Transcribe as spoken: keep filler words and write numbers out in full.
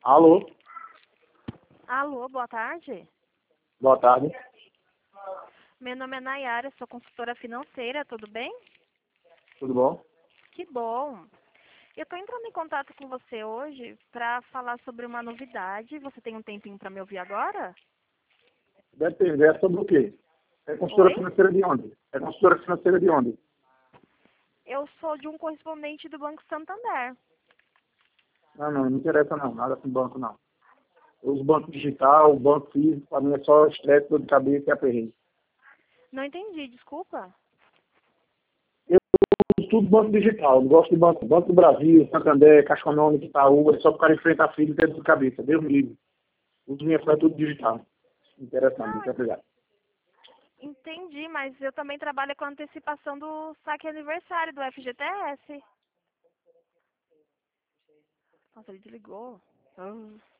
Alô, Alô, boa tarde. boa tarde. Meu nome é Nayara, sou consultora financeira, tudo bem? Tudo bom? Que bom. Eu estou entrando em contato com você hoje para falar sobre uma novidade. Você tem um tempinho para me ouvir agora? Depende, é sobre o quê? É consultora Oi? financeira de onde? É consultora financeira de onde? Eu sou de um correspondente do Banco Santander. Não, não, não interessa não, nada com banco não. Os bancos digital, o banco físico, para mim é só estresse, dor de cabeça e aperreio. Não entendi, desculpa. Eu uso tudo banco digital, não gosto de banco. Banco do Brasil, Santander, Caixa Econômica, Itaú, é só para o cara enfrentar filho e ter dor de cabeça. Deus me livre. Uso minha é tudo digital. Não interessa não, muito Não, obrigado. entendi, mas eu também trabalho com antecipação do saque aniversário do F G T S. Nossa, ele desligou. Ah.